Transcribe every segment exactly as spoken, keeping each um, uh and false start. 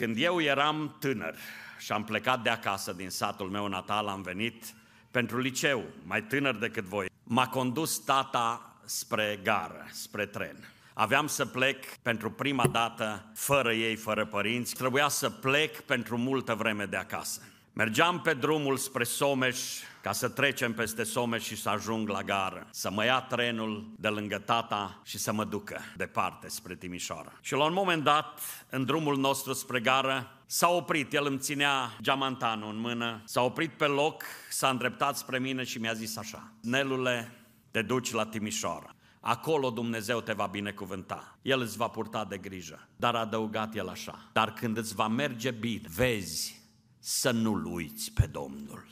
Când eu eram tânăr și am plecat de acasă din satul meu natal, am venit pentru liceu, mai tânăr decât voi. M-a condus tata spre gară, spre tren. Aveam să plec pentru prima dată, fără ei, fără părinți. Trebuia să plec pentru multă vreme de acasă. Mergeam pe drumul spre Someș, ca să trecem peste Someș și să ajung la gară, să mă ia trenul de lângă tata și să mă ducă departe spre Timișoara. Și la un moment dat, în drumul nostru spre gară, s-a oprit, el îmi ținea geamantanul în mână, s-a oprit pe loc, s-a îndreptat spre mine și mi-a zis așa: Nelule, te duci la Timișoara. Acolo Dumnezeu te va binecuvânta, El îți va purta de grijă. Dar a adăugat el așa: dar când îți va merge bine, vezi să nu-L uiți pe Domnul.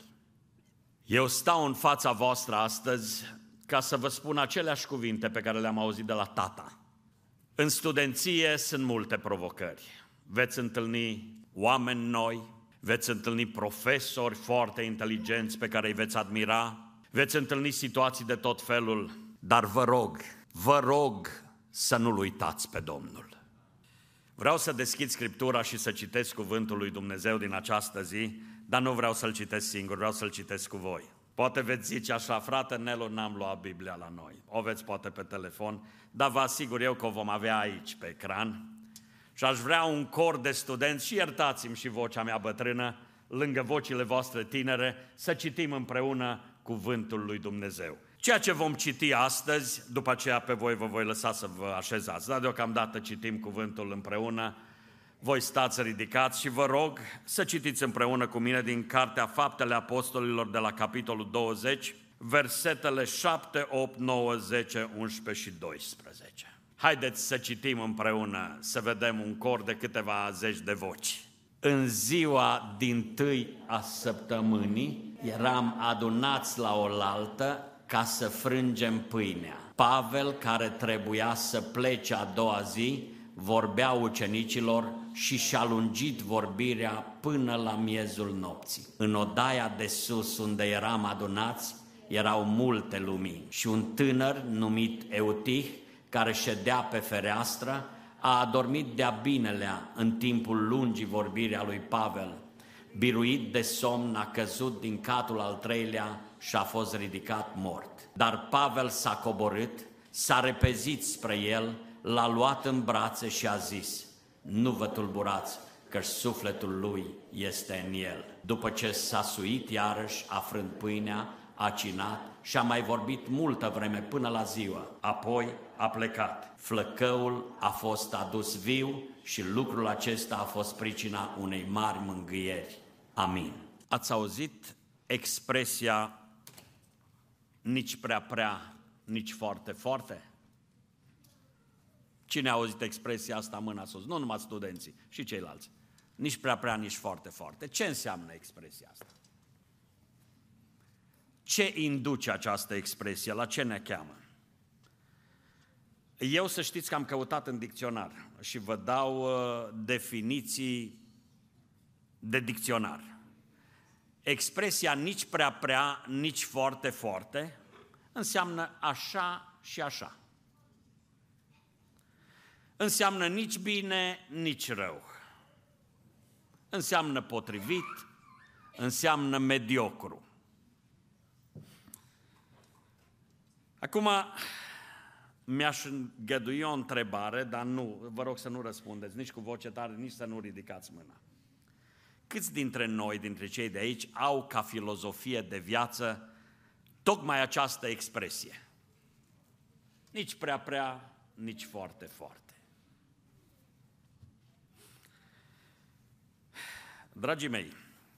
Eu stau în fața voastră astăzi ca să vă spun aceleași cuvinte pe care le-am auzit de la tata. În studenție sunt multe provocări. Veți întâlni oameni noi, veți întâlni profesori foarte inteligenți pe care îi veți admira, veți întâlni situații de tot felul, dar vă rog, vă rog să nu-L uitați pe Domnul. Vreau să deschid Scriptura și să citesc cuvântul lui Dumnezeu din această zi, dar nu vreau să-l citesc singur, vreau să-l citesc cu voi. Poate veți zice așa: frate Nelu, n-am luat Biblia la noi. O veți poate pe telefon, dar vă asigur eu că o vom avea aici pe ecran. Și aș vrea un cor de studenți, și iertați-mi și vocea mea bătrână, lângă vocile voastre tinere, să citim împreună cuvântul lui Dumnezeu. Ceea ce vom citi astăzi, după aceea pe voi vă voi lăsa să vă așezați, dar deocamdată citim cuvântul împreună. Voi stați ridicați și vă rog să citiți împreună cu mine din Cartea Faptele Apostolilor de la capitolul douăzeci, versetele șapte, opt, nouă, zece, unsprezece și doisprezece. Haideți să citim împreună, să vedem un cor de câteva zeci de voci. În ziua dintâi a săptămânii eram adunați la oaltă ca să frângem pâinea. Pavel, care trebuia să plece a doua zi, vorbea ucenicilor și și-a lungit vorbirea până la miezul nopții. În odaia de sus, unde eram adunați, erau multe lumini și un tânăr numit Eutih, care ședea pe fereastră, a adormit de-a binelea în timpul lungii vorbirii a lui Pavel. Biruit de somn, a căzut din catul al treilea și a fost ridicat mort. Dar Pavel s-a coborât, s-a repezit spre el, l-a luat în brațe și a zis: nu vă tulburați, că sufletul lui este în el. După ce s-a suit iarăși, a frânt pâinea, a cinat și a mai vorbit multă vreme până la ziua. Apoi a plecat. Flăcăul a fost adus viu și lucrul acesta a fost pricina unei mari mângâieri. Amin. Ați auzit expresia nici prea prea, nici foarte foarte? Cine a auzit expresia asta, mâna sus? Nu numai studenții, și ceilalți. Nici prea prea, nici foarte foarte. Ce înseamnă expresia asta? Ce induce această expresie? La ce ne cheamă? Eu, să știți că am căutat în dicționar și vă dau uh, definiții de dicționar. Expresia nici prea prea, nici foarte foarte înseamnă așa și așa. Înseamnă nici bine, nici rău. Înseamnă potrivit, înseamnă mediocru. Acum, mi-aș îngădui o întrebare, dar nu, vă rog să nu răspundeți, nici cu voce tare, nici să nu ridicați mâna. Câți dintre noi, dintre cei de aici, au ca filozofie de viață tocmai această expresie? Nici prea prea, nici foarte foarte. Dragii mei,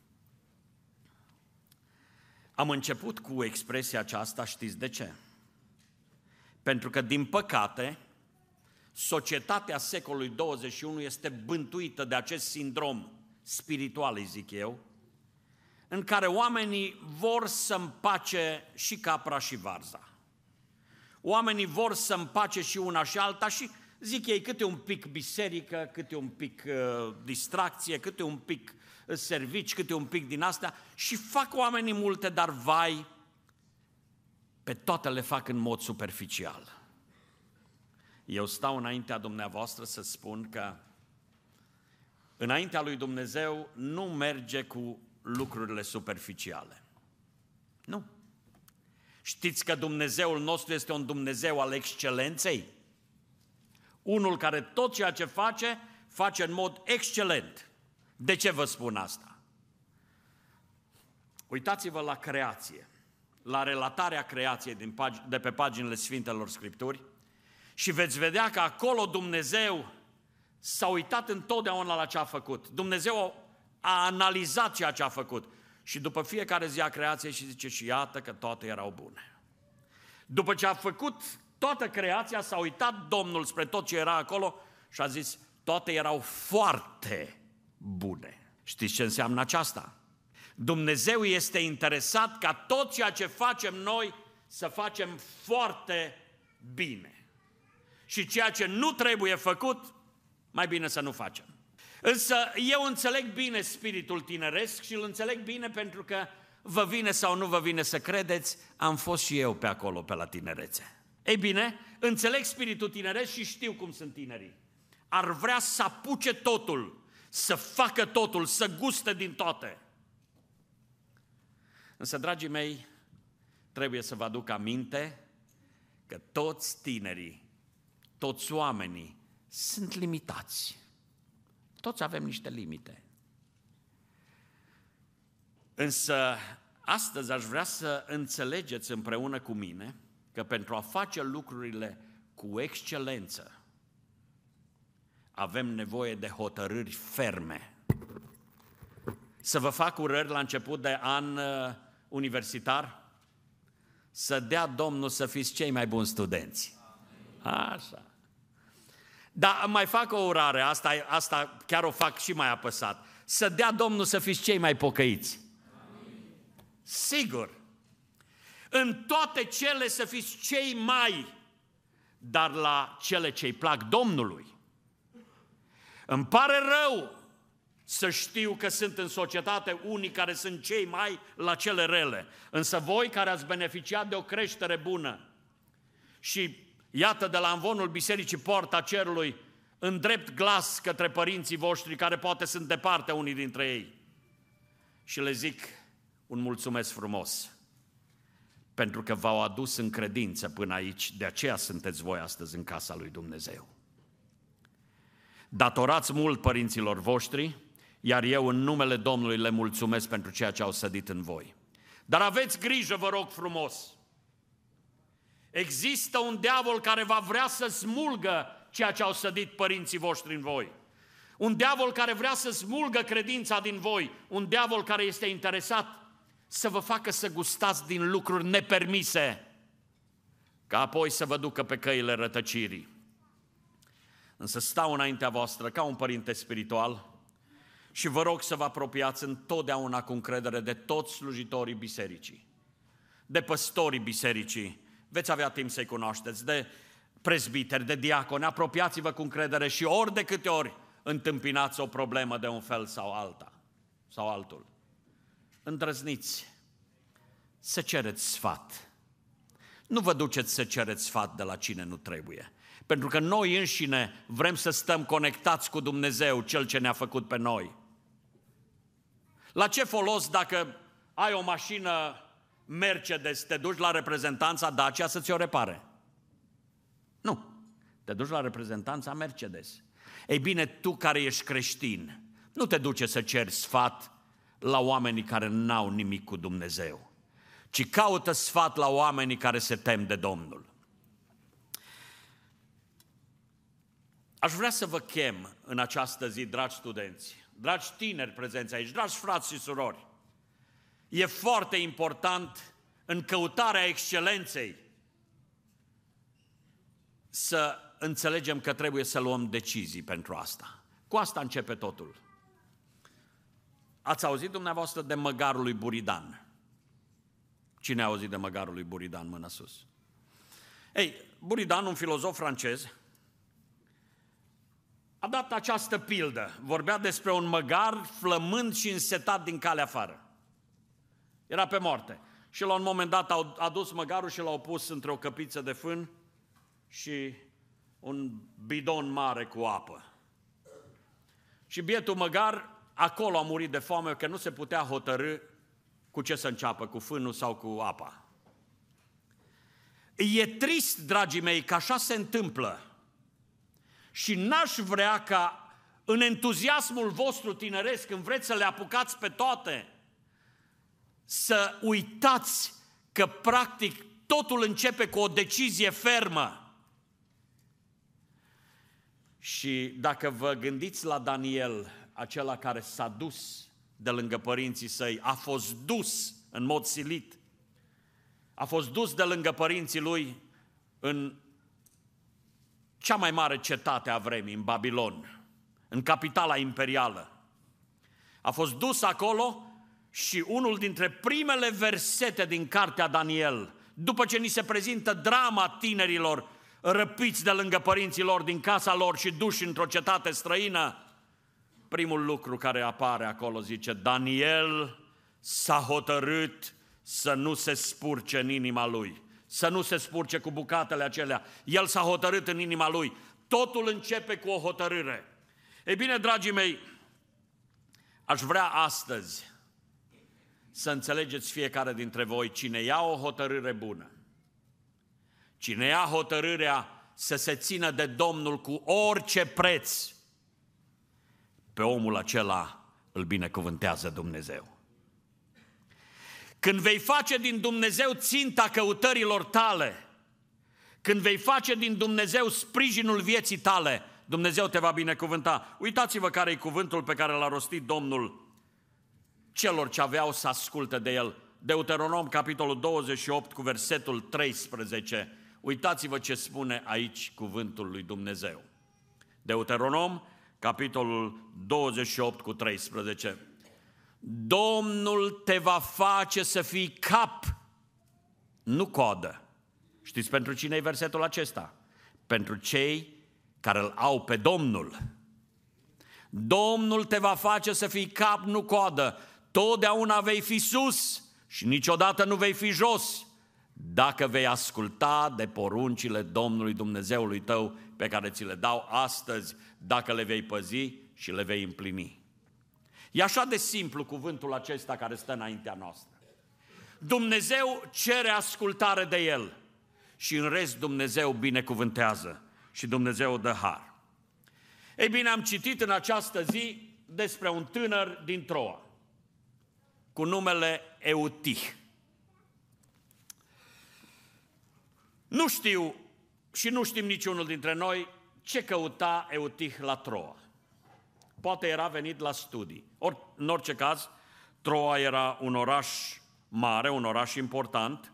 am început cu expresia aceasta, știți de ce? Pentru că, din păcate, societatea secolului douăzeci și unu este bântuită de acest sindrom spiritual, îi zic eu, în care oamenii vor să împace și capra și varza. Oamenii vor să împace și una și alta și zic ei câte un pic biserică, câte un pic uh, distracție, câte un pic uh, servici, câte un pic din astea și fac oamenii multe, dar vai, pe toate le fac în mod superficial. Eu stau înaintea dumneavoastră să spun că înaintea lui Dumnezeu nu merge cu lucrurile superficiale. Nu. Știți că Dumnezeul nostru este un Dumnezeu al excelenței? Unul care tot ceea ce face, face în mod excelent. De ce vă spun asta? Uitați-vă la creație, la relatarea creației din pag- de pe paginile Sfintelor Scripturi și veți vedea că acolo Dumnezeu s-a uitat întotdeauna la ce a făcut. Dumnezeu a analizat ceea ce a făcut și după fiecare zi a creației și zice și iată că toate erau bune. După ce a făcut toată creația, s-a uitat Domnul spre tot ce era acolo și a zis toate erau foarte bune. Știți ce înseamnă aceasta? Dumnezeu este interesat ca tot ceea ce facem noi să facem foarte bine. Și ceea ce nu trebuie făcut, mai bine să nu facem. Însă eu înțeleg bine spiritul tineresc și îl înțeleg bine pentru că vă vine sau nu vă vine să credeți, am fost și eu pe acolo, pe la tinerețe. Ei bine, înțeleg spiritul tineresc și știu cum sunt tinerii. Ar vrea să apuce totul, să facă totul, să guste din toate. Însă, dragii mei, trebuie să vă aduc aminte că toți tinerii, toți oamenii sunt limitați. Toți avem niște limite. Însă, astăzi aș vrea să înțelegeți împreună cu mine că pentru a face lucrurile cu excelență, avem nevoie de hotărâri ferme. Să vă fac urări la început de an uh, universitar? Să dea Domnul să fiți cei mai buni studenți. Așa. Dar mai fac o urare, asta, asta chiar o fac și mai apăsat. Să dea Domnul să fiți cei mai pocăiți. Sigur. În toate cele să fiți cei mai, dar la cele ce-i plac Domnului. Îmi pare rău să știu că sunt în societate unii care sunt cei mai la cele rele. Însă voi care ați beneficiat de o creștere bună și iată de la amvonul Bisericii Poarta Cerului, îndrept glas către părinții voștri care poate sunt departe unii dintre ei și le zic un mulțumesc frumos pentru că v-au adus în credință până aici, de aceea sunteți voi astăzi în casa lui Dumnezeu. Datorați mult părinților voștri, iar eu în numele Domnului le mulțumesc pentru ceea ce au sădit în voi. Dar aveți grijă, vă rog frumos, există un diavol care va vrea să smulgă ceea ce au sădit părinții voștri în voi. Un diavol care vrea să smulgă credința din voi. Un diavol care este interesat să vă facă să gustați din lucruri nepermise, ca apoi să vă ducă pe căile rătăcirii. Însă stau înaintea voastră ca un părinte spiritual și vă rog să vă apropiați întotdeauna cu încredere de toți slujitorii bisericii, de păstorii bisericii, veți avea timp să-i cunoașteți, de prezbiteri, de diaconi, apropiați-vă cu încredere și ori de câte ori întâmpinați o problemă de un fel sau alta, sau altul. Îndrăzniți să cereți sfat. Nu vă duceți să cereți sfat de la cine nu trebuie. Pentru că noi înșine vrem să stăm conectați cu Dumnezeu, Cel ce ne-a făcut pe noi. La ce folos dacă ai o mașină Mercedes, te duci la reprezentanța Dacia să ți-o repare? Nu. Te duci la reprezentanța Mercedes. Ei bine, tu care ești creștin, nu te duce să ceri sfat la oamenii care n-au nimic cu Dumnezeu, ci caută sfat la oamenii care se tem de Domnul. Aș vrea să vă chem în această zi, dragi studenți, dragi tineri prezenți aici, dragi frați și surori. E foarte important în căutarea excelenței să înțelegem că trebuie să luăm decizii pentru asta. Cu asta începe totul. Ați auzit dumneavoastră de măgarul lui Buridan? Cine a auzit de măgarul lui Buridan? Mâna sus. Ei, Buridan, un filozof francez, a dat această pildă. Vorbea despre un măgar flămând și însetat din calea afară. Era pe moarte. Și la un moment dat au adus măgarul și l-au pus între o căpiță de fân și un bidon mare cu apă. Și bietul măgar acolo a murit de foame, că nu se putea hotărâ cu ce să înceapă, cu fânul sau cu apa. E trist, dragii mei, că așa se întâmplă. Și n-aș vrea ca în entuziasmul vostru tineresc, când vreți să le apucați pe toate, să uitați că practic totul începe cu o decizie fermă. Și dacă vă gândiți la Daniel, acela care s-a dus de lângă părinții săi, a fost dus în mod silit, a fost dus de lângă părinții lui în cea mai mare cetate a vremii, în Babilon, în capitala imperială. A fost dus acolo și unul dintre primele versete din cartea Daniel, după ce ni se prezintă drama tinerilor răpiți de lângă părinții lor din casa lor și duși într-o cetate străină, primul lucru care apare acolo zice: Daniel s-a hotărât să nu se spurce în inima lui, să nu se spurce cu bucatele acelea. El s-a hotărât în inima lui. Totul începe cu o hotărâre. Ei bine, dragii mei, aș vrea astăzi să înțelegeți fiecare dintre voi, cine ia o hotărâre bună, cine ia hotărârea să se țină de Domnul cu orice preț, pe omul acela îl binecuvântează Dumnezeu. Când vei face din Dumnezeu ținta căutărilor tale, când vei face din Dumnezeu sprijinul vieții tale, Dumnezeu te va binecuvânta. Uitați-vă care e cuvântul pe care l-a rostit Domnul celor ce aveau să asculte de El. Deuteronom, capitolul douăzeci și opt, cu versetul treisprezece. Uitați-vă ce spune aici cuvântul lui Dumnezeu. Deuteronom, capitolul douăzeci și opt, cu treisprezece. Domnul te va face să fii cap, nu coadă. Știți pentru cine e versetul acesta? Pentru cei care îl au pe Domnul. Domnul te va face să fii cap, nu coadă. Totdeauna vei fi sus și niciodată nu vei fi jos, dacă vei asculta de poruncile Domnului Dumnezeului tău pe care ți le dau astăzi, dacă le vei păzi și le vei împlini. E așa de simplu cuvântul acesta care stă înaintea noastră. Dumnezeu cere ascultare de El și în rest Dumnezeu binecuvântează și Dumnezeu dă har. Ei bine, am citit în această zi despre un tânăr din Troa cu numele Eutih. Nu știu și nu știm niciunul dintre noi ce căuta Eutih la Troa. Poate era venit la studii. Or, în orice caz, Troa era un oraș mare, un oraș important.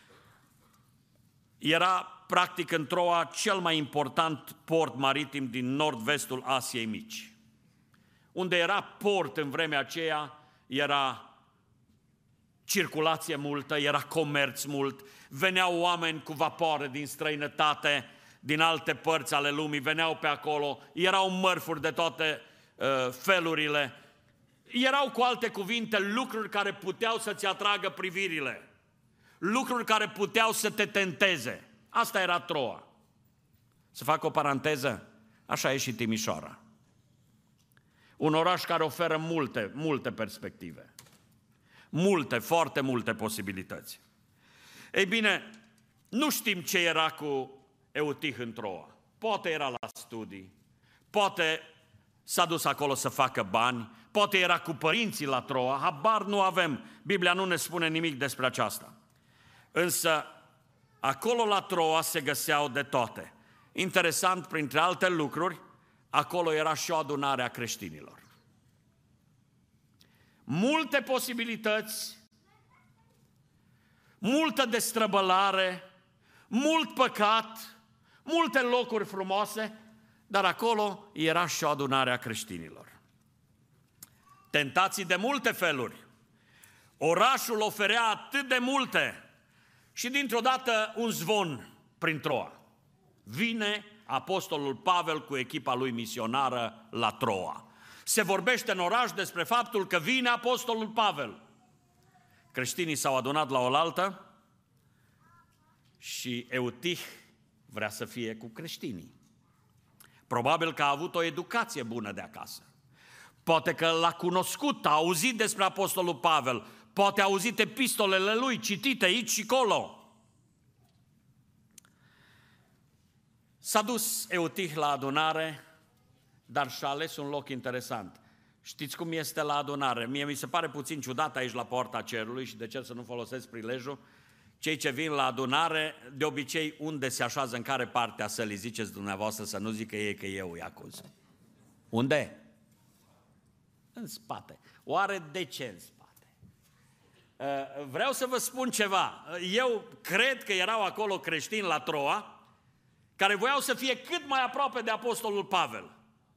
Era, practic, în Troa cel mai important port maritim din nord-vestul Asiei Mici. Unde era port în vremea aceea, era circulație multă, era comerț mult, veneau oameni cu vapoare din străinătate, din alte părți ale lumii, veneau pe acolo, erau mărfuri de toate uh, felurile, erau, cu alte cuvinte, lucruri care puteau să-ți atragă privirile, lucruri care puteau să te tenteze. Asta era Troa. Să fac o paranteză, așa e și Timișoara. Un oraș care oferă multe, multe perspective. Multe, foarte multe posibilități. Ei bine, nu știm ce era cu Eutih în Troa. Poate era la studii, poate s-a dus acolo să facă bani, poate era cu părinții la Troa, habar nu avem. Biblia nu ne spune nimic despre aceasta. Însă, acolo la Troa se găseau de toate. Interesant, printre alte lucruri, acolo era și o adunare a creștinilor. Multe posibilități, multă destrăbălare, mult păcat, multe locuri frumoase, dar acolo era și o adunare a creștinilor. Tentații de multe feluri. Orașul oferea atât de multe și dintr-o dată un zvon prin Troa. Vine apostolul Pavel cu echipa lui misionară la Troa. Se vorbește în oraș despre faptul că vine apostolul Pavel. Creștinii s-au adunat la oaltă și Eutih vrea să fie cu creștinii. Probabil că a avut o educație bună de acasă. poate că l-a cunoscut, a auzit despre Apostolul Pavel, poate a auzit epistolele lui citite aici și colo. S-a dus Eutih la adunare, dar și-a ales un loc interesant. Știți cum este la adunare? Mie mi se pare puțin ciudat aici la Poarta Cerului și de ce să nu folosesc prilejul. Cei ce vin la adunare, de obicei, unde se așează, în care parte a sălii, ziceți dumneavoastră, să nu zică ei că eu îi acuz. Unde? În spate. Oare de ce în spate? Vreau să vă spun ceva. Eu cred că erau acolo creștini la Troa, care voiau să fie cât mai aproape de Apostolul Pavel.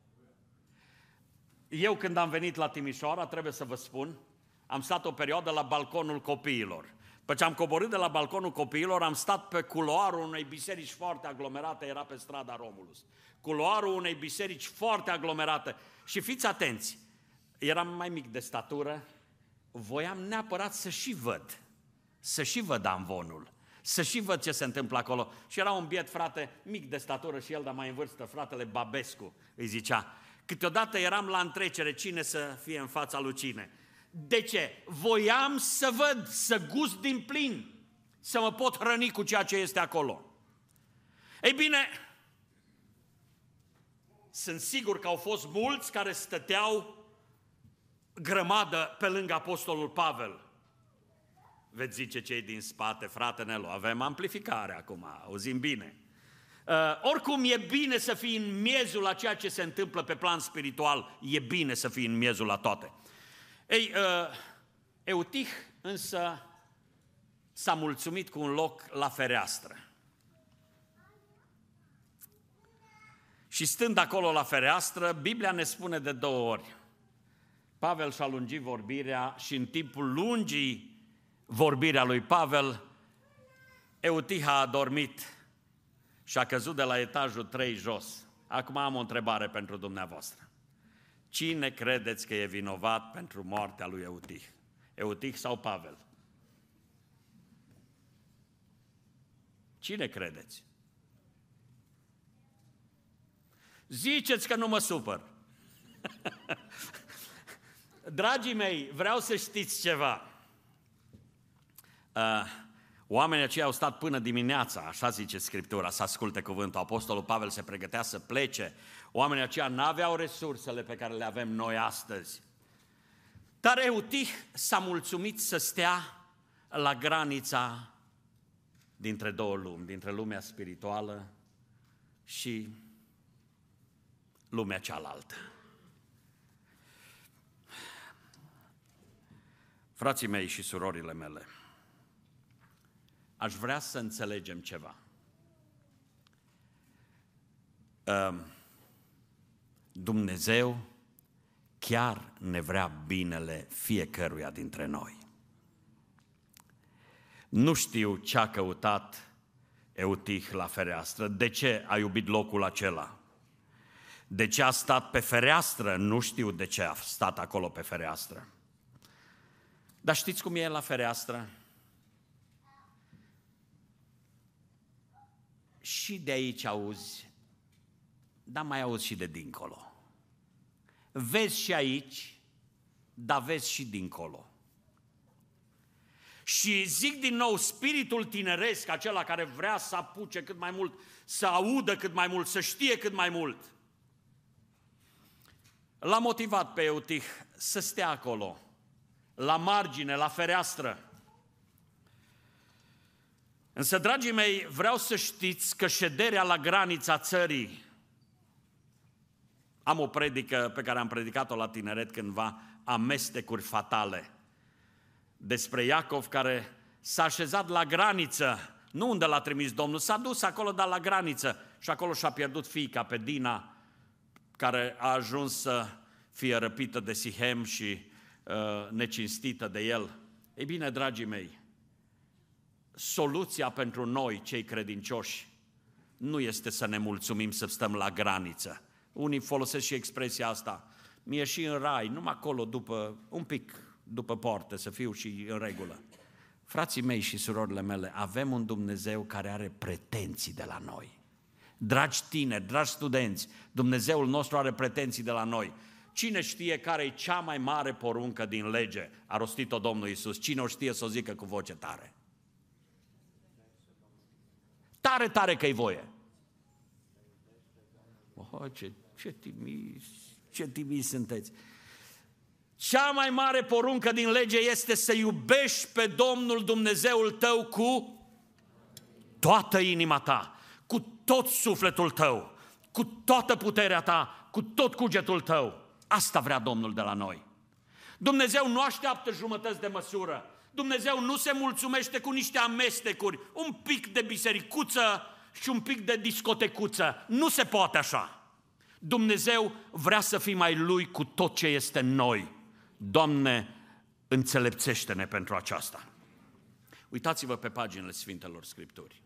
Eu când am venit la Timișoara, trebuie să vă spun, am stat o perioadă la balconul copiilor. După ce am coborât de la balconul copiilor, am stat pe culoarul unei biserici foarte aglomerate, era pe strada Romulus. Culoarul unei biserici foarte aglomerate. Și fiți atenți, eram mai mic de statură, voiam neapărat să și văd, să și văd amvonul, să și văd ce se întâmplă acolo. Și era un biet frate, mic de statură și el, dar mai în vârstă, fratele Babescu, îi zicea. Câteodată eram la întrecere, cine să fie în fața lui cine. De ce? Voiam să văd, să gust din plin, să mă pot hrăni cu ceea ce este acolo. Ei bine, sunt sigur că au fost mulți care stăteau grămadă pe lângă Apostolul Pavel. Veți zice cei din spate, frate Nelu, avem amplificare acum, auzim bine. Uh, oricum e bine să fii în miezul la ceea ce se întâmplă pe plan spiritual, e bine să fii în miezul la toate. Ei, uh, Eutih însă s-a mulțumit cu un loc la fereastră. Și stând acolo la fereastră, Biblia ne spune de două ori. Pavel și-a lungit vorbirea și în timpul lungii vorbirea lui Pavel, Eutih a adormit și a căzut de la etajul trei jos. Acum am o întrebare pentru dumneavoastră. Cine credeți că e vinovat pentru moartea lui Eutih? Eutih sau Pavel? Cine credeți? Ziceți că nu mă supăr. Dragii mei, vreau să știți ceva. Uh, oamenii aceia au stat până dimineața, așa zice Scriptura, să asculte cuvântul. Apostolul Pavel se pregătea să plece. Oamenii aceia n-aveau resursele pe care le avem noi astăzi. Dar Eutih s-a mulțumit să stea la granița dintre două lumi, dintre lumea spirituală și lumea cealaltă. Frații mei și surorile mele, aș vrea să înțelegem ceva. Dumnezeu chiar ne vrea binele fiecăruia dintre noi. Nu știu ce a căutat Eutih la fereastră, de ce a iubit locul acela. De ce a stat pe fereastră? Nu știu de ce a stat acolo pe fereastră. Dar știți cum e la fereastră? Și de aici auzi, dar mai auzi și de dincolo. Vezi și aici, dar vezi și dincolo. Și zic din nou, spiritul tineresc, acela care vrea să apuce cât mai mult, să audă cât mai mult, să știe cât mai mult, l-a motivat pe Eutih să stea acolo, la margine, la fereastră. Însă, dragii mei, vreau să știți că șederea la granița țării, am o predică pe care am predicat-o la tineret cândva, amestecuri fatale, despre Iacov care s-a așezat la graniță, nu unde l-a trimis Domnul, s-a dus acolo, dar la graniță, și acolo și-a pierdut fiica pe Dina, care a ajuns să fie răpită de Sihem și uh, necinstită de el. Ei bine, dragii mei, soluția pentru noi, cei credincioși, nu este să ne mulțumim să stăm la graniță. Unii folosesc și expresia asta, mie și în rai, numai acolo, după, un pic după poartă, să fiu și în regulă. Frații mei și surorile mele, avem un Dumnezeu care are pretenții de la noi. Dragi tineri, dragi studenți, Dumnezeul nostru are pretenții de la noi. Cine știe care e cea mai mare poruncă din lege? A rostit-o Domnul Iisus. Cine o știe să o zică cu voce tare? Tare, tare că-i voie. Oh, ce, ce timizi, ce timizi sunteți. Cea mai mare poruncă din lege este să iubești pe Domnul Dumnezeul tău cu toată inima ta, cu tot sufletul tău, cu toată puterea ta, cu tot cugetul tău. Asta vrea Domnul de la noi. Dumnezeu nu așteaptă jumătăți de măsură. Dumnezeu nu se mulțumește cu niște amestecuri, un pic de bisericuță și un pic de discotecuță. Nu se poate așa. Dumnezeu vrea să fim ai Lui cu tot ce este în noi. Doamne, înțelepțește-ne pentru aceasta. Uitați-vă pe paginile Sfintelor Scripturi.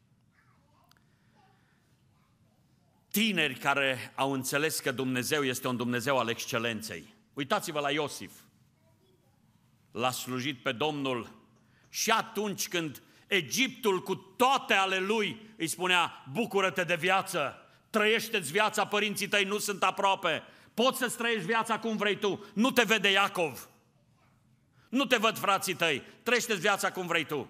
Tineri care au înțeles că Dumnezeu este un Dumnezeu al excelenței. Uitați-vă la Iosif. L-a slujit pe Domnul și atunci când Egiptul cu toate ale lui îi spunea: bucură-te de viață, trăiește-ți viața, părinții tăi nu sunt aproape, poți să-ți trăiești viața cum vrei tu, nu te vede Iacov, nu te văd frații tăi, trăiește-ți viața cum vrei tu.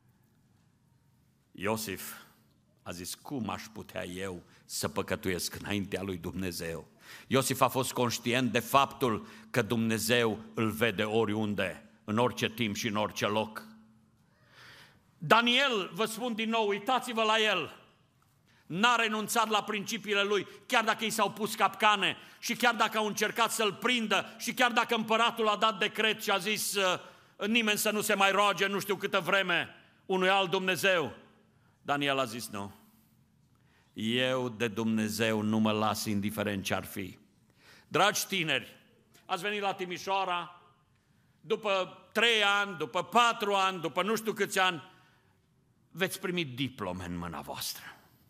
Iosif a zis: cum aș putea eu să păcătuiesc înaintea lui Dumnezeu? Iosif a fost conștient de faptul că Dumnezeu îl vede oriunde, în orice timp și în orice loc. Daniel, vă spun din nou, uitați-vă la el. N-a renunțat la principiile lui, chiar dacă i s-au pus capcane și chiar dacă au încercat să-l prindă și chiar dacă împăratul a dat decret și a zis nimeni să nu se mai roage nu știu câtă vreme unui alt Dumnezeu. Daniel a zis: nu, eu de Dumnezeu nu mă las indiferent ce ar fi. Dragi tineri, ați venit la Timișoara, după trei ani, după patru ani, după nu știu câți ani, veți primi diplome în mâna voastră.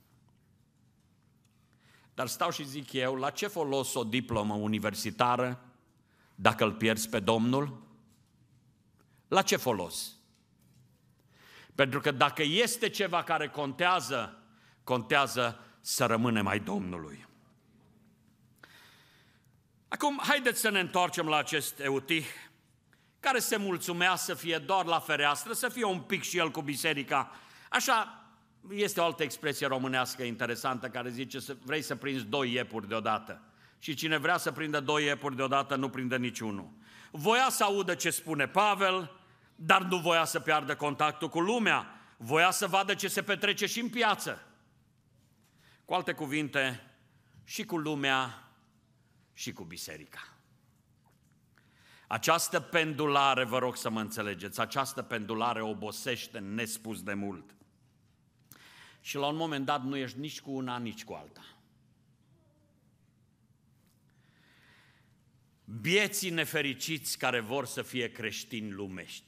Dar stau și zic eu, la ce folos o diplomă universitară dacă îl pierzi pe Domnul? La ce folos? Pentru că dacă este ceva care contează, contează să rămânem ai Domnului. Acum, haideți să ne întoarcem la acest Eutih, care se mulțumea să fie doar la fereastră, să fie un pic și el cu biserica. Așa, este o altă expresie românească interesantă care zice: vrei să prinzi doi iepuri deodată. Și cine vrea să prindă doi iepuri deodată nu prinde niciunul. Voia să audă ce spune Pavel, dar nu voia să piardă contactul cu lumea. Voia să vadă ce se petrece și în piață. Cu alte cuvinte, și cu lumea și cu biserica. Această pendulare, vă rog să mă înțelegeți, această pendulare obosește nespus de mult. Și la un moment dat nu ești nici cu una, nici cu alta. Bieții nefericiți care vor să fie creștini lumești.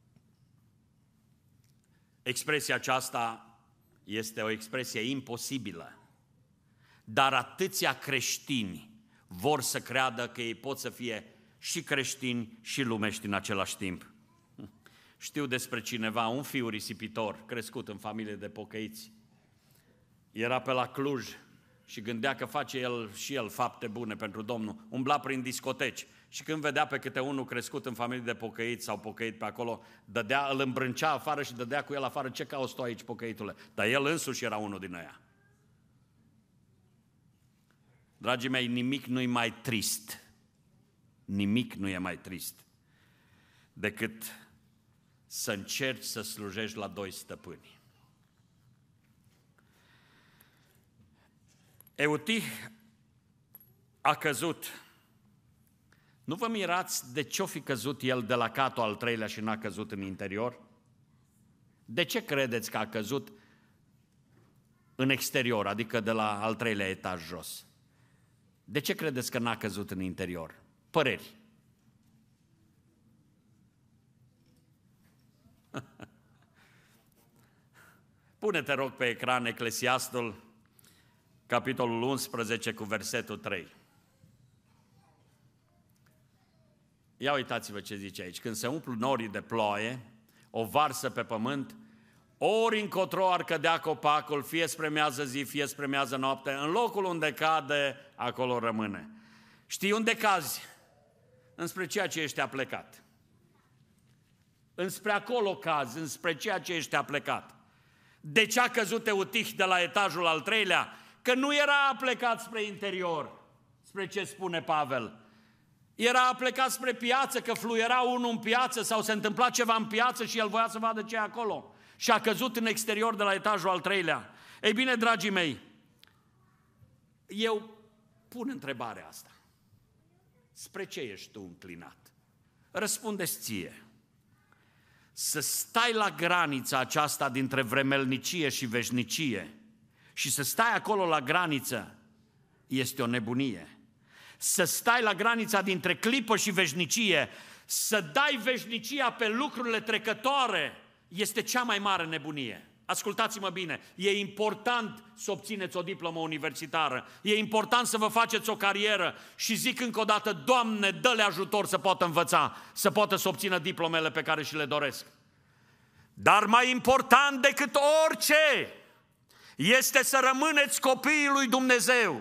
Expresia aceasta este o expresie imposibilă, dar atâția creștini vor să creadă că ei pot să fie și creștini și lumești în același timp. Știu despre cineva, un fiu risipitor, crescut în familie de pocăiți. Era pe la Cluj și gândea că face el și el fapte bune pentru Domnul. Umbla prin discoteci și când vedea pe câte unul crescut în familie de pocăiți sau pocăit pe acolo, dădea, îl îmbrâncea afară și dădea cu el afară: ce cauți tu aici, pocăitule? Dar el însuși era unul din ăia. Dragii mei, nimic nu-i mai trist, nimic nu e mai trist decât să încerci să slujești la doi stăpâni. Eutih a căzut. Nu vă mirați de ce-o fi căzut el de la catul al treilea și n-a căzut în interior? De ce credeți că a căzut în exterior, adică de la al treilea etaj jos? De ce credeți că n-a căzut în interior? Păreri. Pune-te, rog, pe ecran Eclesiastul, capitolul unsprezece cu versetul trei. Ia uitați-vă ce zice aici. Când se umplu norii de ploaie, o varsă pe pământ, ori încotro ar cădea copacul, fie spre miază zi, fie spre miază noapte, în locul unde cade, acolo rămâne. Știi unde cazi? Înspre ceea ce ești aplecat. Înspre acolo cazi, înspre ceea ce ești aplecat. De ce a căzut Eutih de la etajul al treilea? Că nu era aplecat spre interior, spre ce spune Pavel. Era aplecat spre piață, că fluiera unul în piață sau se întâmpla ceva în piață și el voia să vadă ce e acolo. Și a căzut în exterior de la etajul al treilea. Ei bine, dragii mei, eu pun întrebarea asta. Spre ce ești tu înclinat? Răspunde-ți ție. Să stai la granița aceasta dintre vremelnicie și veșnicie și să stai acolo la graniță este o nebunie. Să stai la granița dintre clipă și veșnicie, să dai veșnicia pe lucrurile trecătoare, este cea mai mare nebunie. Ascultați-mă bine, e important să obțineți o diplomă universitară, e important să vă faceți o carieră și zic încă o dată, Doamne, dă-le ajutor să poată învăța, să poată să obțină diplomele pe care și le doresc. Dar mai important decât orice este să rămâneți copiii lui Dumnezeu.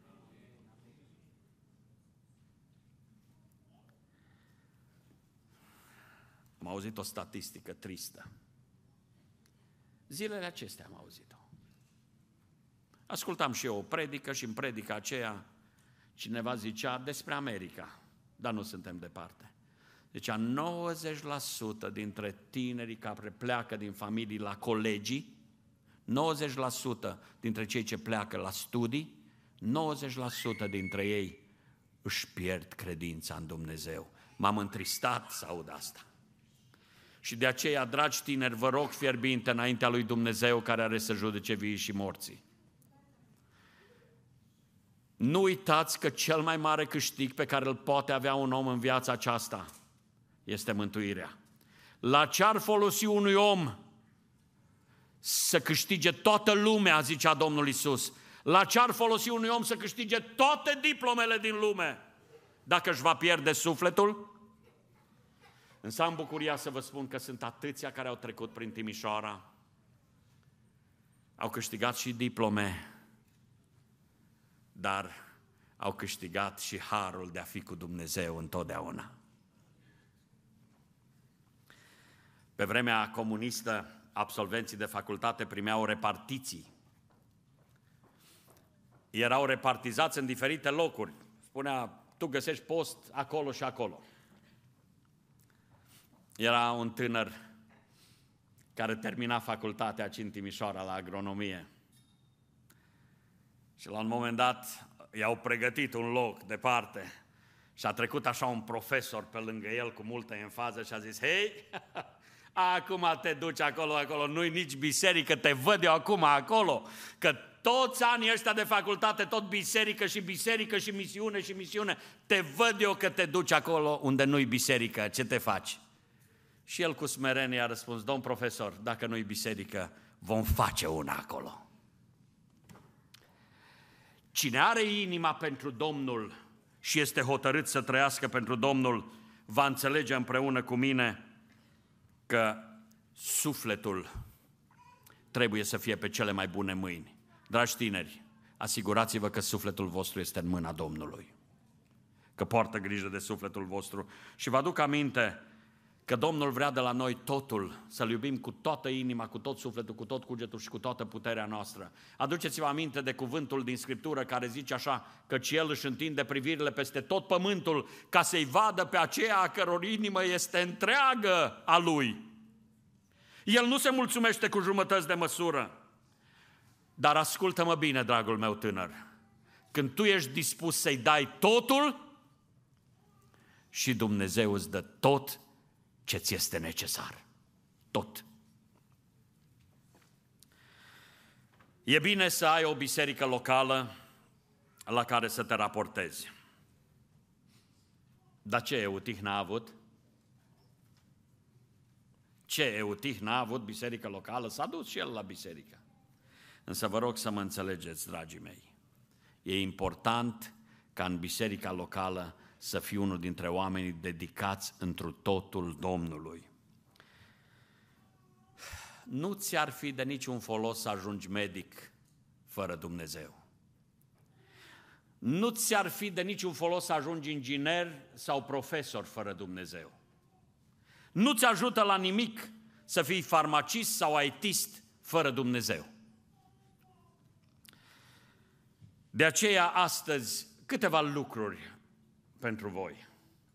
Am auzit o statistică tristă. Zilele acestea am auzit-o. Ascultam și eu o predică și în predica aceea cineva zicea despre America, dar nu suntem departe. Zicea nouăzeci la sută dintre tinerii care pleacă din familii la colegii, nouăzeci la sută dintre cei ce pleacă la studii, nouăzeci la sută dintre ei își pierd credința în Dumnezeu. M-am întristat să aud asta. Și de aceea, dragi tineri, vă rog fierbinte înaintea lui Dumnezeu care are să judece vii și morții. Nu uitați că cel mai mare câștig pe care îl poate avea un om în viața aceasta este mântuirea. La ce ar folosi unui om să câștige toată lumea, zicea Domnul Iisus, la ce ar folosi unui om să câștige toate diplomele din lume dacă își va pierde sufletul? Însă am bucuria să vă spun că sunt atâția care au trecut prin Timișoara, au câștigat și diplome, dar au câștigat și harul de a fi cu Dumnezeu întotdeauna. Pe vremea comunistă, absolvenții de facultate primeau repartiții. Erau repartizați în diferite locuri. Spunea, tu găsești post acolo și acolo. Era un tânăr care termina facultatea aici în Timișoara la agronomie. Și la un moment dat i-au pregătit un loc departe și a trecut așa un profesor pe lângă el cu multă enfază și a zis, hei, acum te duci acolo, acolo, nu-i nici biserică, te văd eu acum acolo, că toți anii ăștia de facultate, tot biserică și biserică și misiune și misiune, te văd eu că te duci acolo unde nu-i biserică, ce te faci? Și el cu smerenie a răspuns, domn profesor, dacă nu-i biserică, vom face una acolo. Cine are inima pentru Domnul și este hotărât să trăiască pentru Domnul, va înțelege împreună cu mine că sufletul trebuie să fie pe cele mai bune mâini. Dragi tineri, asigurați-vă că sufletul vostru este în mâna Domnului, că poartă grijă de sufletul vostru. Și vă aduc aminte că Domnul vrea de la noi totul, să-L iubim cu toată inima, cu tot sufletul, cu tot cugetul și cu toată puterea noastră. Aduceți-vă aminte de cuvântul din Scriptură care zice așa, căci El își întinde privirile peste tot pământul ca să-i vadă pe aceea a căror inimă este întreagă a Lui. El nu se mulțumește cu jumătăți de măsură. Dar ascultă-mă bine, dragul meu tânăr, când tu ești dispus să-i dai totul, și Dumnezeu îți dă tot ce ți este necesar. Tot. E bine să ai o biserică locală la care să te raportezi. Dar ce Eutih n-a avut? Ce Eutih n-a avut biserică locală? S-a dus și el la biserică. Însă vă rog să mă înțelegeți, dragii mei. E important ca în biserica locală să fii unul dintre oamenii dedicați întru totul Domnului. Nu ți-ar fi de niciun folos să ajungi medic fără Dumnezeu. Nu ți-ar fi de niciun folos să ajungi inginer sau profesor fără Dumnezeu. Nu ți ajută la nimic să fii farmacist sau I T-ist fără Dumnezeu. De aceea, astăzi, câteva lucruri pentru voi.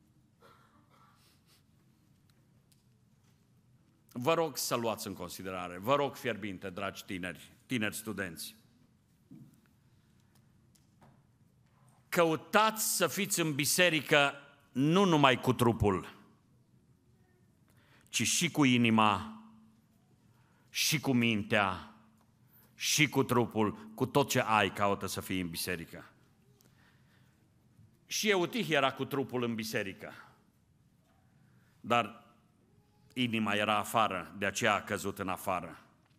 Vă rog să luați în considerare, vă rog fierbinte, dragi tineri, tineri studenți. Căutați să fiți în biserică nu numai cu trupul, ci și cu inima, și cu mintea, și cu trupul, cu tot ce ai, caută să fii în biserică. Și Eutih era cu trupul în biserică, dar inima era afară, de aceea a căzut în afară.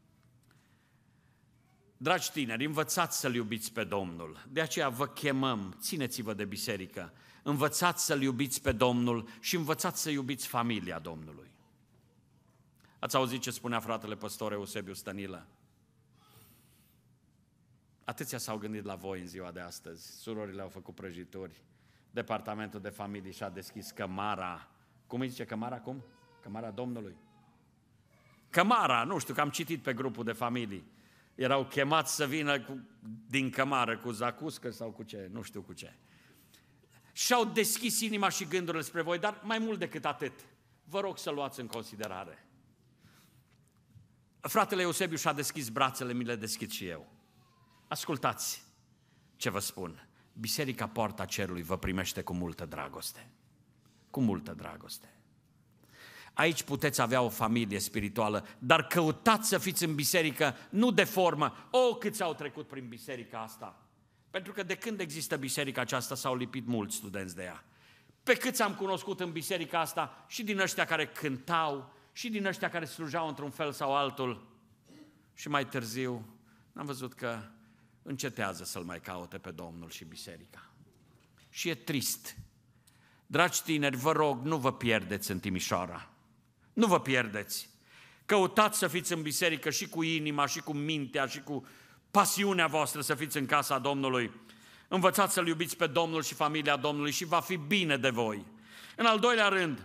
Dragi tineri, învățați să-L iubiți pe Domnul, de aceea vă chemăm, țineți-vă de biserică, învățați să-L iubiți pe Domnul și învățați să iubiți familia Domnului. Ați auzit ce spunea fratele păstor Eusebiu Stănilă? Atâția s-au gândit la voi în ziua de astăzi, surorile au făcut prăjituri, departamentul de familie și-a deschis cămara, cum îi zice cămara acum? Cămara Domnului. Cămara, nu știu, că am citit pe grupul de familii. Erau chemați să vină cu, din cămară, cu zacuscă sau cu ce, nu știu cu ce. Și-au deschis inima și gândurile spre voi, dar mai mult decât atât, vă rog să luați în considerare. Fratele Eusebiu și-a deschis brațele, mi le deschid și eu. Ascultați ce vă spun. Biserica Poarta Cerului vă primește cu multă dragoste. Cu multă dragoste. Aici puteți avea o familie spirituală, dar căutați să fiți în biserică, nu de formă. O, câți au trecut prin biserica asta! Pentru că de când există biserica aceasta s-au lipit mulți studenți de ea. Pe câți am cunoscut în biserica asta și din ăștia care cântau, și din ăștia care slujau într-un fel sau altul. Și mai târziu am văzut că încetează să-L mai caute pe Domnul și biserica. Și e trist. Dragi tineri, vă rog, nu vă pierdeți în Timișoara. Nu vă pierdeți. Căutați să fiți în biserică și cu inima, și cu mintea, și cu pasiunea voastră să fiți în casa Domnului. Învățați să-L iubiți pe Domnul și familia Domnului și va fi bine de voi. În al doilea rând,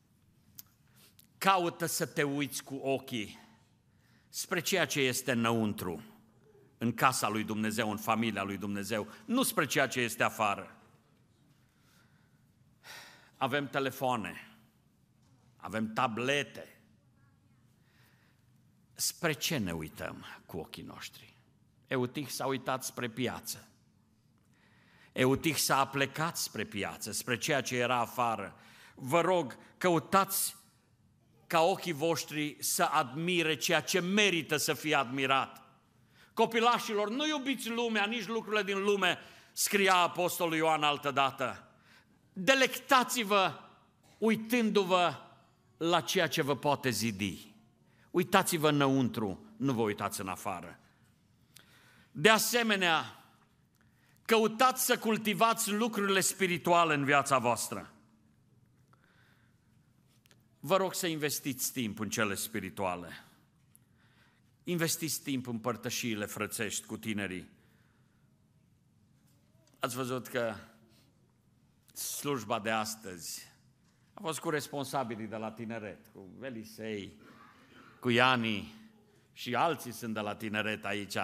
caută să te uiți cu ochii spre ceea ce este înăuntru, în casa lui Dumnezeu, în familia lui Dumnezeu, nu spre ceea ce este afară. Avem telefoane, avem tablete. Spre ce ne uităm cu ochii noștri? Eutih s-a uitat spre piață. Eutih s-a aplecat spre piață, spre ceea ce era afară. Vă rog, căutați ca ochii voștri să admire ceea ce merită să fie admirat. Copilașilor, nu iubiți lumea, nici lucrurile din lume, scria apostolul Ioan altădată. Delectați-vă uitându-vă la ceea ce vă poate zidi. Uitați-vă înăuntru, nu vă uitați în afară. De asemenea, căutați să cultivați lucrurile spirituale în viața voastră. Vă rog să investiți timp în cele spirituale. Investiți timp în părtășiile frățești cu tinerii. Ați văzut că slujba de astăzi a fost cu responsabilii de la tineret, cu Elisei, cu Iani și alții sunt de la tineret aici.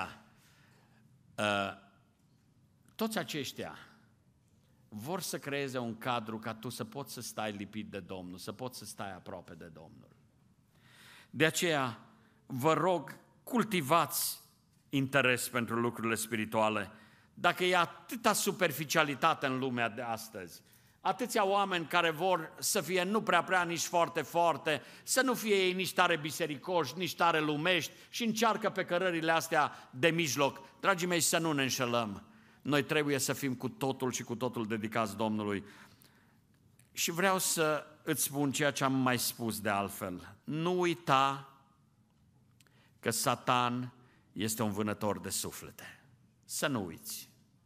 Toți aceștia vor să creeze un cadru ca tu să poți să stai lipit de Domnul, să poți să stai aproape de Domnul. De aceea, vă rog, cultivați interes pentru lucrurile spirituale. Dacă e atâta superficialitate în lumea de astăzi, atâția oameni care vor să fie nu prea prea, nici foarte foarte, să nu fie ei nici tare bisericoși, nici tare lumești și încearcă pe cărările astea de mijloc. Dragii mei, să nu ne înșelăm. Noi trebuie să fim cu totul și cu totul dedicați Domnului. Și vreau să îți spun ceea ce am mai spus de altfel. Nu uita că Satan este un vânător de suflete. Să nu uiți.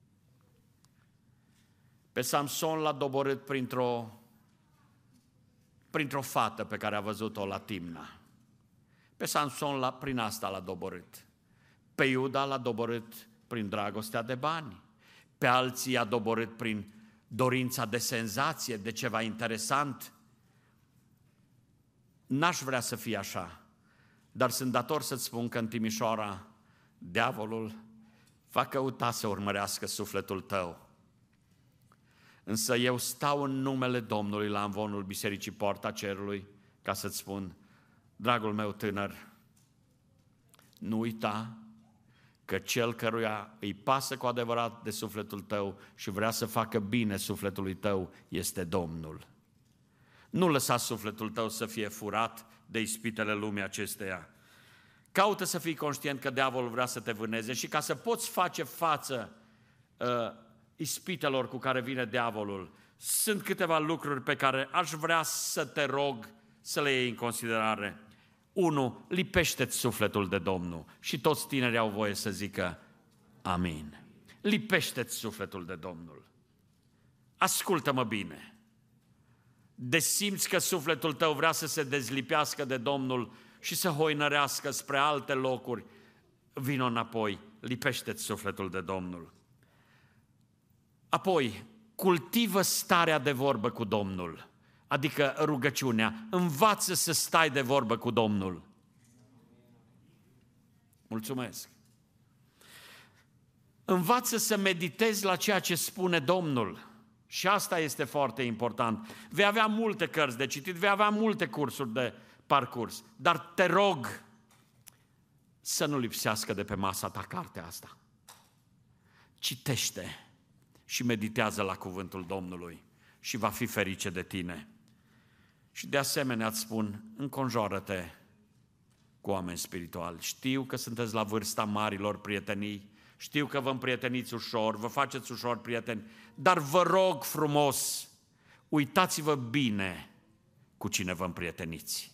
Pe Samson l-a doborât printr-o, printr-o fată pe care a văzut-o la Timna. Pe Samson l-a, prin asta l-a doborât. Pe Iuda l-a doborât prin dragostea de bani. pe alții i-a doborât prin dorința de senzație, de ceva interesant. N-aș vrea să fie așa, dar sunt dator să-ți spun că în Timișoara diavolul va căuta să urmărească sufletul tău. Însă eu stau în numele Domnului la amvonul Bisericii Poarta Cerului ca să-ți spun, dragul meu tânăr, nu uita că cel căruia îi pasă cu adevărat de sufletul tău și vrea să facă bine sufletului tău este Domnul. Nu lăsa sufletul tău să fie furat de ispitele lumii acesteia. Caută să fii conștient că diavolul vrea să te vâneze și ca să poți face față uh, ispitelor cu care vine diavolul, sunt câteva lucruri pe care aș vrea să te rog să le iei în considerare. Unu, lipește-ți sufletul de Domnul și toți tinerii au voie să zică amin. Lipește-ți sufletul de Domnul. Ascultă-mă bine. De simți că sufletul tău vrea să se dezlipească de Domnul și să hoinărească spre alte locuri, vino înapoi, lipește-ți sufletul de Domnul. Apoi, cultivă starea de vorbă cu Domnul, adică rugăciunea, învață să stai de vorbă cu Domnul. Mulțumesc! Învață să meditezi la ceea ce spune Domnul. Și asta este foarte important. Vei avea multe cărți de citit, vei avea multe cursuri de parcurs, dar te rog să nu lipsească de pe masa ta cartea asta. Citește și meditează la cuvântul Domnului și va fi ferice de tine. Și de asemenea îți spun, înconjoară-te cu oameni spirituali. Știu că sunteți la vârsta marilor prietenii, știu că vă împrieteniți ușor, vă faceți ușor prieteni, dar vă rog frumos, uitați-vă bine cu cine vă împrieteniți.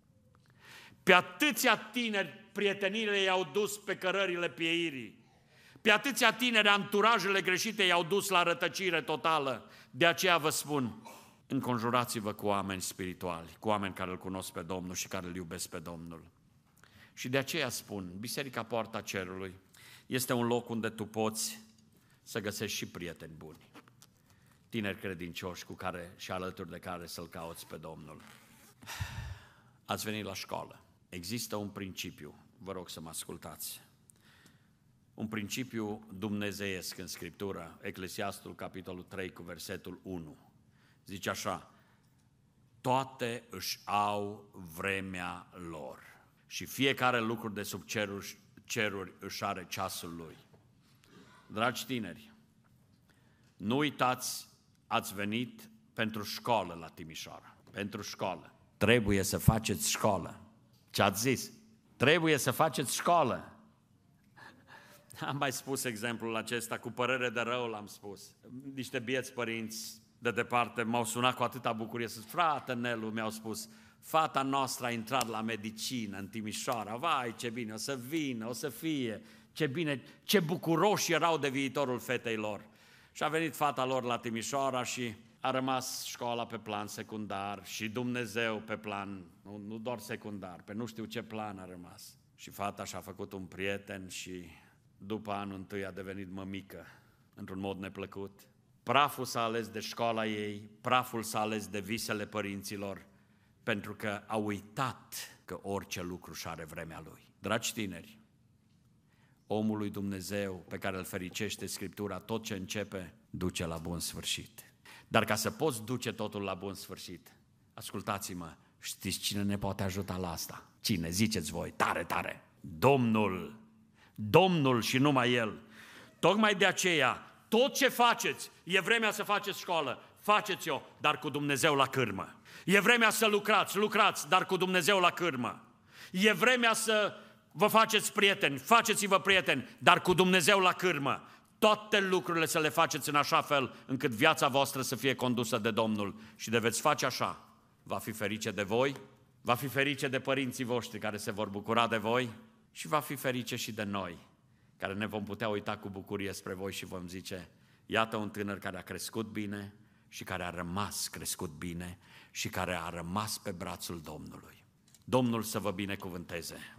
Pe atâția tineri prieteniile i-au dus pe cărările pieirii, pe atâția tineri anturajele greșite i-au dus la rătăcire totală. De aceea vă spun, înconjurați-vă cu oameni spirituali, cu oameni care îl cunosc pe Domnul și care îl iubesc pe Domnul. Și de aceea spun, Biserica Poarta Cerului este un loc unde tu poți să găsești și prieteni buni, tineri credincioși cu care și alături de care să-L cauți pe Domnul. Ați venit la școală. Există un principiu, vă rog să mă ascultați, un principiu dumnezeiesc în Scriptură, Eclesiastul, capitolul trei, cu versetul unu. Zice așa, toate își au vremea lor și fiecare lucru de sub ceruri, ceruri își are ceasul lui. Dragi tineri, nu uitați, ați venit pentru școală la Timișoara, pentru școală. Trebuie să faceți școală. Ce ați zis? Trebuie să faceți școală. Am mai spus exemplul acesta, cu părere de rău l-am spus. Niște bieți părinți de departe m-au sunat cu atâta bucurie să spun, frate Nelu, mi-au spus, fata noastră a intrat la medicină în Timișoara, vai ce bine, o să vină, o să fie, ce bine, ce bucuroși erau de viitorul fetei lor. Și a venit fata lor la Timișoara și a rămas școala pe plan secundar și Dumnezeu pe plan, nu, nu doar secundar, pe nu știu ce plan a rămas. Și fata și-a făcut un prieten și după anul întâi a devenit mămică, într-un mod neplăcut. Praful s-a ales de școala ei, praful s-a ales de visele părinților, pentru că a uitat că orice lucru și are vremea lui. Dragi tineri, omul lui Dumnezeu pe care îl fericește Scriptura, tot ce începe, duce la bun sfârșit. Dar ca să poți duce totul la bun sfârșit, ascultați-mă, știți cine ne poate ajuta la asta? Cine? Ziceți voi, tare, tare! Domnul! Domnul și numai El! Tocmai de aceea, tot ce faceți, e vremea să faceți școală, faceți-o, dar cu Dumnezeu la cârmă. E vremea să lucrați, lucrați, dar cu Dumnezeu la cârmă. E vremea să vă faceți prieteni, faceți-vă prieteni, dar cu Dumnezeu la cârmă. Toate lucrurile să le faceți în așa fel încât viața voastră să fie condusă de Domnul. Și de veți face așa, va fi ferice de voi, va fi ferice de părinții voștri care se vor bucura de voi și va fi ferice și de noi, care ne vom putea uita cu bucurie spre voi și vom zice, iată un tânăr care a crescut bine și care a rămas crescut bine și care a rămas pe brațul Domnului. Domnul să vă binecuvânteze!